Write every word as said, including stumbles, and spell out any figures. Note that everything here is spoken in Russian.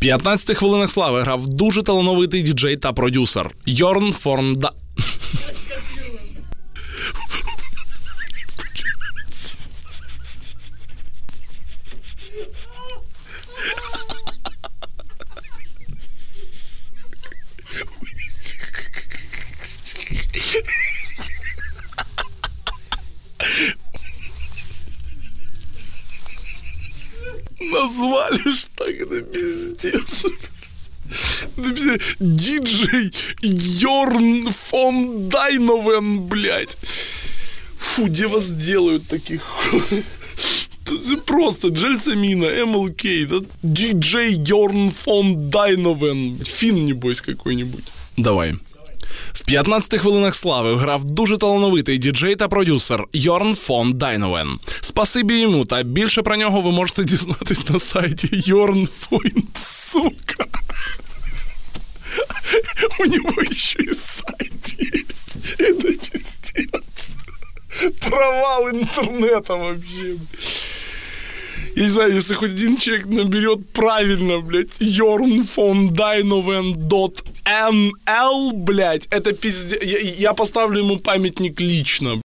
п'ятнадцяти хвилинах слави грав дуже талановитий діджей та продюсер Йорн фон Да... Назвали ж так, это пиздец. Диджей Йорн фон Дайновен, блядь. Фу, где вас делают таких? Просто Джельсамина, эм эл кей, да? Диджей Йорн фон Дайновен. Фин, небось, какой-нибудь. Давай. В п'ятнадцяти хвилинах слави грав дуже талановитий діджей та продюсер Йорн фон Дайновен. Спасибі йому, та більше про нього ви можете дізнатись на сайті Йорн фон, сука. У него еще и сайт есть. Это пиздец. Провал интернета вообще. Я не знаю, если хоть один человек наберет правильно, блядь, Йорн фон Дайновен дот эн эл, блядь, это пиздец. Я, я поставлю ему памятник лично.